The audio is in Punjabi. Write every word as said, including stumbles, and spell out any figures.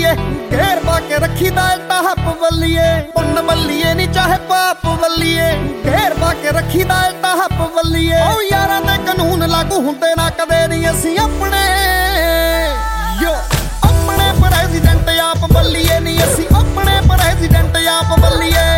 ਬੱਲੀਏ ਘੇਰ ਪਾ ਕੇ ਰੱਖੀਦਾ ਟਾਪ ਬੱਲੀਏ ਪੁੰਨ ਬੱਲੀਏ ਨੀ ਚਾਹੇ ਪਾਪ ਬੱਲੀਏ ਘੇਰ ਪਾ ਕੇ ਰੱਖੀਦਾ ਟਾਪ ਬੱਲੀਏ ਓ ਯਾਰਾਂ ਦੇ ਕਾਨੂੰਨ ਲਾਗੂ ਹੁੰਦੇ ਨਾ ਕਦੇ ਨਹੀਂ ਅਸੀਂ ਆਪਣੇ ਯੋ ਆਪਣੇ ਪ੍ਰੈਜ਼ੀਡੈਂਟ ਆਪ ਬੱਲੀਏ ਨੀ ਅਸੀਂ ਆਪਣੇ ਪ੍ਰੈਜ਼ੀਡੈਂਟ ਆਪ ਬੱਲੀਏ